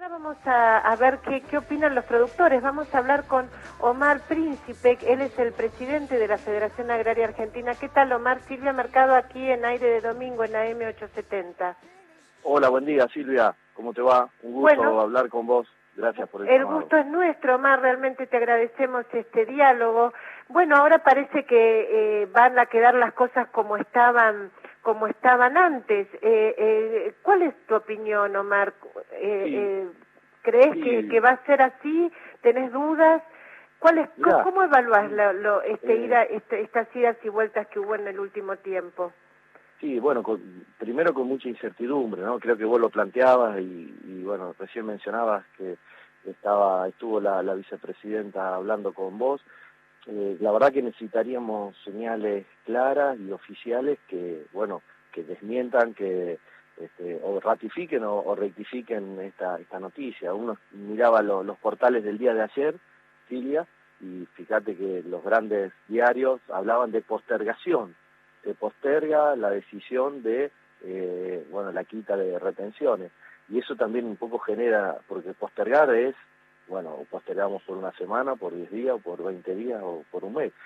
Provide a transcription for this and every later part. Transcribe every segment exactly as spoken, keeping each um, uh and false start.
Ahora vamos a, a ver qué, qué opinan los productores. Vamos a hablar con Omar Príncipe, él es el presidente de la Federación Agraria Argentina. ¿Qué tal, Omar? Silvia Mercado aquí en Aire de Domingo, en A M ochocientos setenta. Hola, buen día, Silvia. ¿Cómo te va? Un gusto bueno, hablar con vos. Gracias por el El llamado. gusto es nuestro, Omar. Realmente te agradecemos este diálogo. Bueno, ahora parece que eh, van a quedar las cosas como estaban como estaban antes. Eh, eh, ¿Cuál es tu opinión, Omar? Eh, Sí, eh, ¿Crees sí. que, que va a ser así? ¿Tenés dudas? ¿Cuál es, Mirá, ¿Cómo evalúas lo, lo, este, eh, ida, este, estas idas y vueltas que hubo en el último tiempo? Sí, bueno, con, primero con mucha incertidumbre, ¿no? Creo que vos lo planteabas y, y bueno, recién mencionabas que estaba estuvo la, la vicepresidenta hablando con vos. Eh, la verdad que necesitaríamos señales claras y oficiales que, bueno, que desmientan, que este, o ratifiquen o, o rectifiquen esta, esta noticia. Uno miraba lo, los portales del día de ayer, Silvia, y fíjate que los grandes diarios hablaban de postergación. Se posterga la decisión de, eh, bueno, la quita de retenciones. Y eso también un poco genera, porque postergar es, bueno, postergamos por una semana, por diez días, o por veinte días, o por un mes.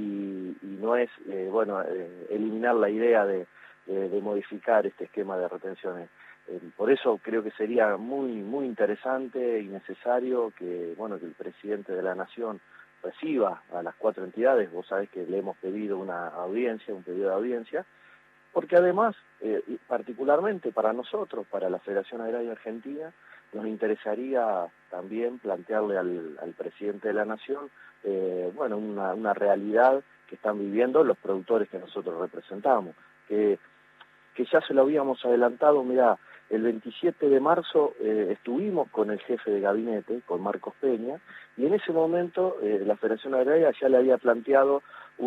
Y, y no es, eh, bueno, eh, eliminar la idea de, de, de modificar este esquema de retenciones. Eh, por eso creo que sería muy, muy interesante y necesario que, bueno, que el presidente de la Nación reciba a las cuatro entidades. Vos sabés que le hemos pedido una audiencia, un pedido de audiencia, porque además, eh, particularmente para nosotros, para la Federación Agraria Argentina, nos interesaría también plantearle al, al presidente de la Nación, eh, bueno, una, una realidad que están viviendo los productores que nosotros representamos, que, que ya se lo habíamos adelantado. Mirá, el veintisiete de marzo eh, estuvimos con el jefe de gabinete, con Marcos Peña, y en ese momento eh, la Federación Agraria ya le había planteado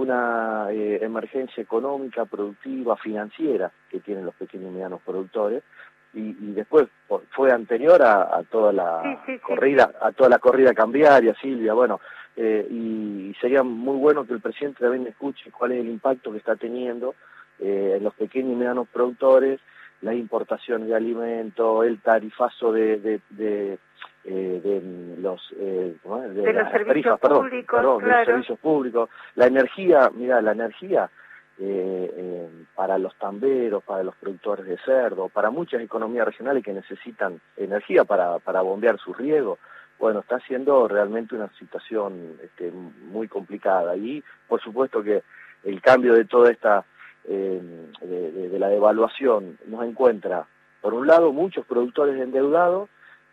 una eh, emergencia económica, productiva, financiera que tienen los pequeños y medianos productores, y, y después por, fue anterior a, a toda la Sí, sí, sí, corrida, sí. a toda la corrida cambiaria, Silvia, bueno, eh, y, y sería muy bueno que el presidente también escuche cuál es el impacto que está teniendo eh, en los pequeños y medianos productores, las importaciones de alimentos, el tarifazo de, de, de, eh, de los, eh, de, De la, los las servicios tarifas, perdón, públicos, perdón, de los claro. servicios públicos, la energía, mira, la energía eh, eh, para los tamberos, para los productores de cerdo, para muchas economías regionales que necesitan energía para, para bombear sus riegos. Bueno, está siendo realmente una situación este, muy complicada y por supuesto que el cambio de toda esta Eh, de, de, de la devaluación nos encuentra, por un lado, muchos productores endeudados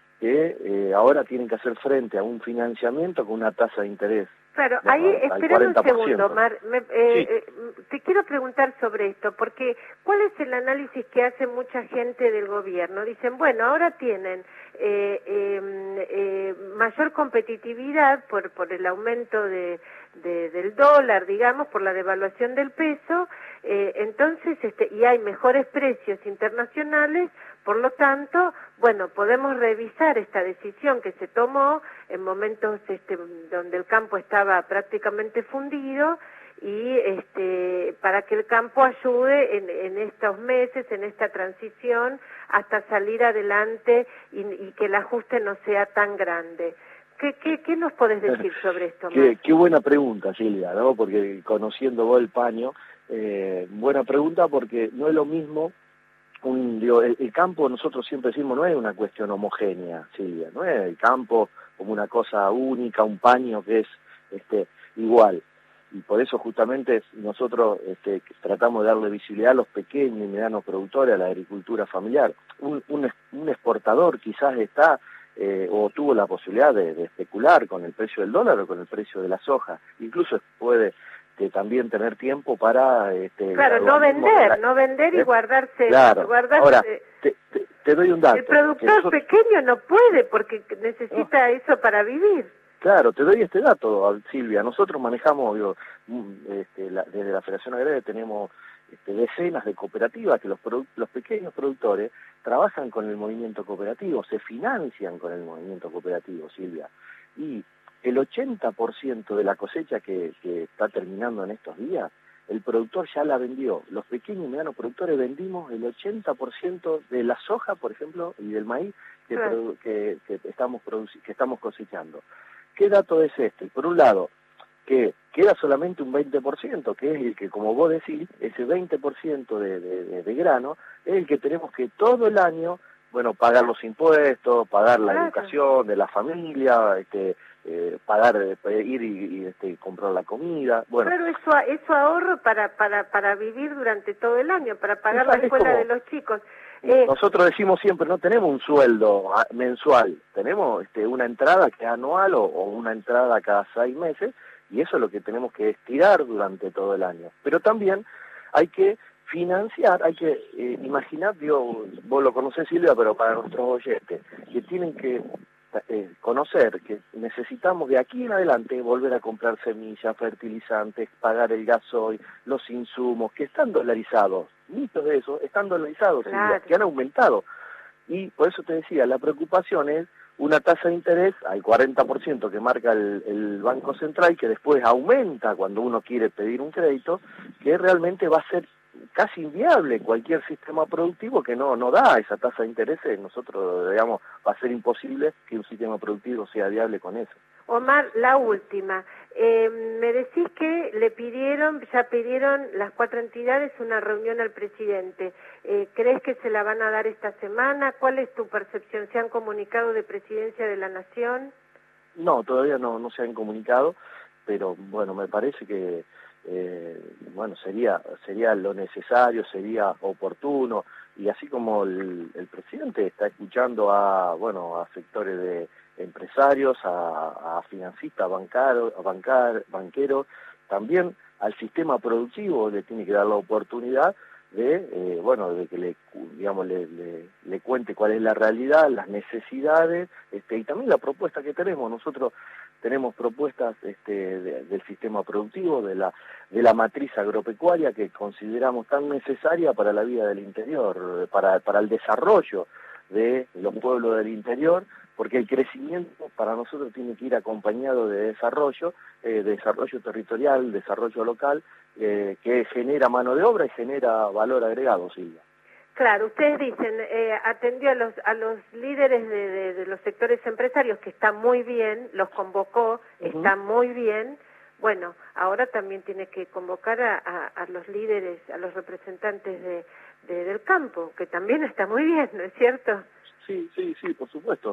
que eh, ahora tienen que hacer frente a un financiamiento con una tasa de interés. Claro, Bueno, ahí, al espérame un cuarenta por ciento. segundo, Mar, me, eh, Sí. eh, te quiero preguntar sobre esto, porque ¿cuál es el análisis que hace mucha gente del gobierno? Dicen, bueno, ahora tienen eh, eh, eh, mayor competitividad por, por el aumento de, de, del dólar, digamos, por la devaluación del peso, eh, entonces, este, y hay mejores precios internacionales, por lo tanto, bueno, podemos revisar esta decisión que se tomó en momentos este, donde el campo estaba prácticamente fundido y este, para que el campo ayude en, en estos meses, en esta transición, hasta salir adelante y, y que el ajuste no sea tan grande. ¿Qué, qué, qué nos podés decir sobre esto, qué, Mar? qué buena pregunta, Silvia, ¿no? Porque conociendo vos el paño, eh, buena pregunta porque no es lo mismo. Un, digo, el, el campo, nosotros siempre decimos, no es una cuestión homogénea, Silvia, no es el campo como una cosa única, un paño que es este, igual. Y por eso justamente nosotros este, tratamos de darle visibilidad a los pequeños y medianos productores, a la agricultura familiar. Un, un, un exportador quizás está eh, o tuvo la posibilidad de, de especular con el precio del dólar o con el precio de la soja. Incluso puede que también tener tiempo para este claro, no vender, la, no vender ¿eh? y guardarse, claro. guardarse. Ahora te, te, te doy un dato. El productor nosotros, pequeño no puede porque necesita no, eso para vivir. Claro, te doy este dato, Silvia. Nosotros manejamos, digo, este, la, desde la Federación Agraria tenemos este, decenas de cooperativas que los, produ los pequeños productores trabajan con el movimiento cooperativo, se financian con el movimiento cooperativo, Silvia. Y el ochenta por ciento de la cosecha que, que está terminando en estos días, el productor ya la vendió. Los pequeños y medianos productores vendimos el ochenta por ciento de la soja, por ejemplo, y del maíz que, claro. produ que, que, estamos que estamos cosechando. ¿Qué dato es este? Por un lado, que queda solamente un veinte por ciento, que es el que, como vos decís, ese veinte por ciento de, de, de, de grano es el que tenemos que todo el año, bueno, pagar los impuestos, pagar la Claro. educación de la familia, este, eh, pagar, eh, ir y, y este, comprar la comida, bueno. Claro, eso, eso ahorro para, para, para vivir durante todo el año, para pagar la escuela como, de los chicos. Eh, nosotros decimos siempre, no tenemos un sueldo mensual, tenemos este, una entrada que es anual o, o una entrada cada seis meses, y eso es lo que tenemos que estirar durante todo el año. Pero también hay que financiar, hay que eh, imaginar, digo, vos lo conocés, Silvia, pero para nuestros oyentes, que tienen que eh, conocer que necesitamos de aquí en adelante volver a comprar semillas, fertilizantes, pagar el gasoil, los insumos, que están dolarizados, muchos de esos están dolarizados, claro. Silvia, que han aumentado. Y por eso te decía, la preocupación es una tasa de interés al cuarenta por ciento que marca el, el Banco Central, que después aumenta cuando uno quiere pedir un crédito, que realmente va a ser casi inviable cualquier sistema productivo que no no da esa tasa de interés. Nosotros, digamos, va a ser imposible que un sistema productivo sea viable con eso. Omar, la última. Eh, me decís que le pidieron, ya pidieron las cuatro entidades una reunión al presidente. Eh, ¿Crees que se la van a dar esta semana? ¿Cuál es tu percepción? ¿Se han comunicado de Presidencia de la Nación? No, todavía no, no se han comunicado, pero bueno, me parece que eh, bueno sería sería lo necesario, sería oportuno, y así como el, el presidente está escuchando a bueno a sectores de empresarios, a, a financistas, bancaros, a bancar, banqueros, también al sistema productivo le tiene que dar la oportunidad de eh, bueno de que le digamos le, le, le cuente cuál es la realidad, las necesidades, este, y también la propuesta que tenemos. Nosotros tenemos propuestas este, de, del sistema productivo, de la de la matriz agropecuaria, que consideramos tan necesaria para la vida del interior, para para el desarrollo de los pueblos del interior, porque el crecimiento para nosotros tiene que ir acompañado de desarrollo, eh, de desarrollo territorial, desarrollo local, eh, que genera mano de obra y genera valor agregado, Silvia. Claro, ustedes dicen, eh, atendió a los a los líderes de, de, de los sectores empresarios, que está muy bien, los convocó, uh-huh. Está muy bien. Bueno, ahora también tiene que convocar a, a, a los líderes, a los representantes de, de del campo, que también está muy bien, ¿no es cierto? Sí, sí, sí, por supuesto.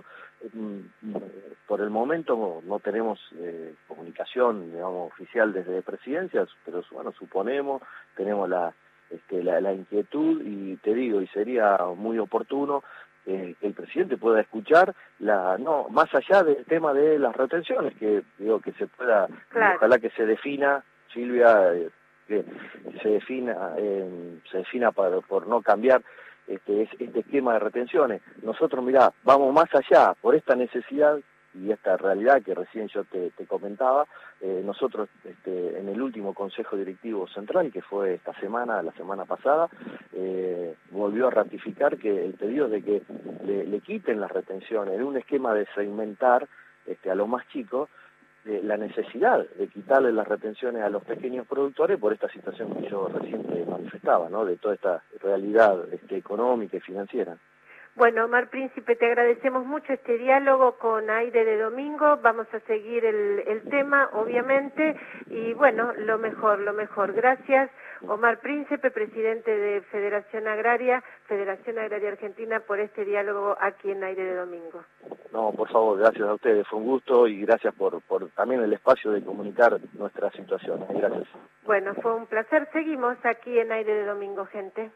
Por el momento no tenemos eh, comunicación, digamos, oficial desde Presidencia, pero bueno, suponemos, tenemos la, este, la, la inquietud, y te digo, y sería muy oportuno eh, que el presidente pueda escuchar, la no más allá del tema de las retenciones, que digo que se pueda, claro. Ojalá que se defina, Silvia, eh, que se defina, eh, se defina para, por no cambiar Este, este esquema de retenciones. Nosotros, mirá, vamos más allá, por esta necesidad y esta realidad que recién yo te, te comentaba. Eh, nosotros este, en el último Consejo Directivo Central, que fue esta semana, la semana pasada, eh, volvió a ratificar que el pedido de que le, le quiten las retenciones en un esquema de segmentar este, a los más chicos, de la necesidad de quitarle las retenciones a los pequeños productores por esta situación que yo recién te manifestaba, ¿no? De toda esta realidad este, económica y financiera. Bueno, Omar Príncipe, te agradecemos mucho este diálogo con Aire de Domingo. Vamos a seguir el, el tema, obviamente, y bueno, lo mejor, lo mejor. Gracias, Omar Príncipe, presidente de Federación Agraria, Federación Agraria Argentina, por este diálogo aquí en Aire de Domingo. No, por favor, gracias a ustedes, fue un gusto, y gracias por, por también el espacio de comunicar nuestras situaciones. Gracias. Bueno, fue un placer. Seguimos aquí en Aire de Domingo, gente.